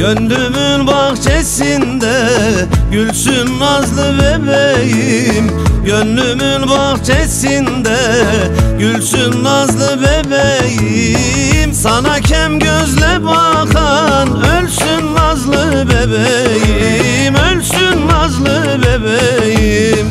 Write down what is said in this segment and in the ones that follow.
Gönlümün bahçesinde gülsün nazlı bebeğim. Gönlümün bahçesinde gülsün nazlı bebeğim. Sana kem gözle bakan ölsün nazlı bebeğim, ölsün nazlı bebeğim.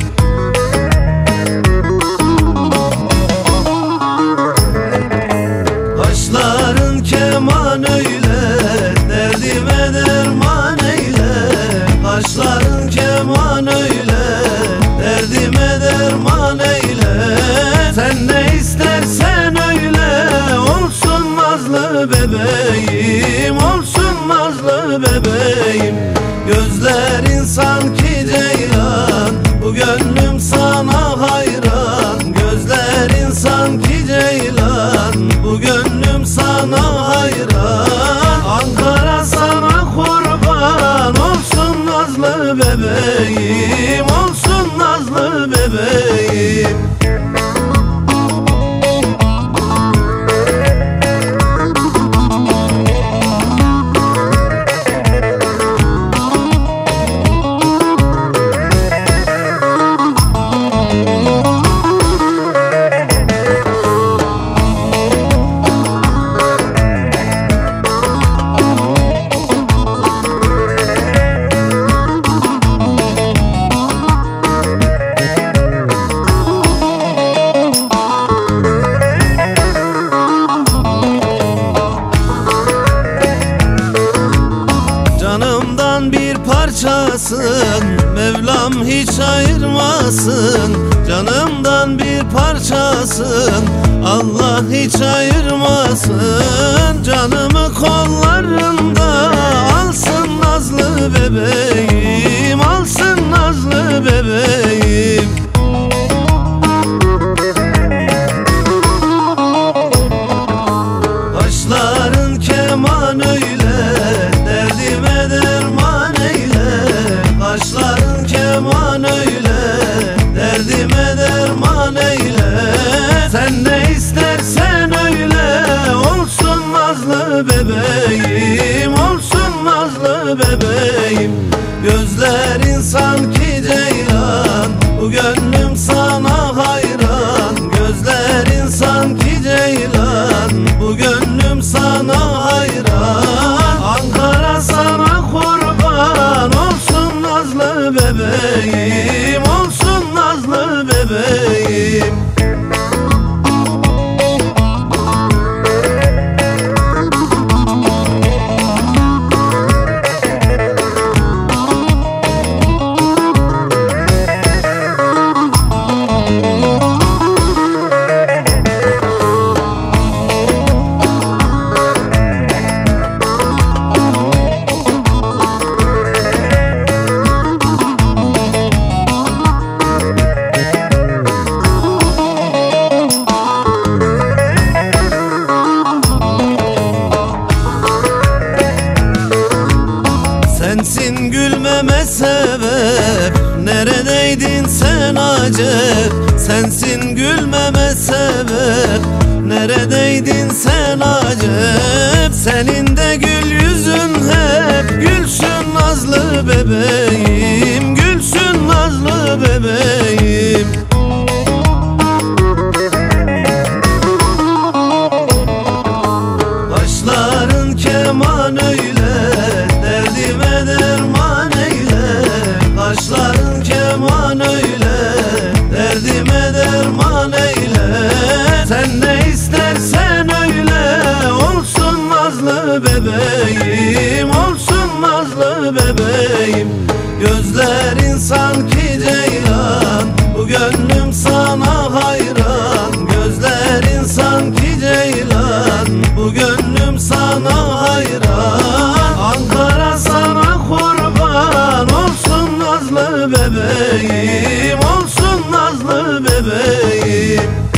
Kaşların keman öyle, derdime derman eyle. Kaşların keman öyle, derdime derman eyle. Sen ne istersen öyle olsun nazlı bebeğim, olsun nazlı bebeğim. Gözlerin sanki ceylan, bu gönlüm sana hayran. Gözlerin sanki ceylan, bu gönlüm sana hayran. Ankara sana kurban olsun nazlı bebeğim, olsun nazlı bebeğim. Canımdan bir parçasın, Mevlam hiç ayırmasın. Canımdan bir parçasın, Allah hiç ayırmasın. Canımı kollarında alsın nazlı bebeğim, alsın nazlı bebeğim. Kaşların keman öyle, derdime derman eyle. Kaşların keman öyle, derdime derman eyle. Sen ne istersen öyle olsun nazlı bebeğim, olsun nazlı bebeğim. Gözlerin sanki ceylan, bu gönlüm sana hayran. Gözlerin sanki ceylan, bu gönlüm sana hayran. Ankara sana kurban olsun nazlı bebeğim, olsun nazlı bebeğim. Sensin gülmeme sebep, neredeydin sen acep? Sensin gülmeme sebep, neredeydin sen acep? Senin de gül yüzün hep gülsün nazlı bebeğim, gülsün nazlı bebeğim. Kaşların keman öyle, derdime derman eyle. Kaşların keman öyle, derdime derman eyle. Sen ne istersen öyle olsun nazlı bebeğim, olsun nazlı bebeğim. Gözlerin sanki ceylan, bu gönlüm sana hayran. Gözlerin sanki ceylan, bu gönlüm sana hayran. Ankara sana kurban olsun nazlı bebeğim, olsun nazlı bebeğim.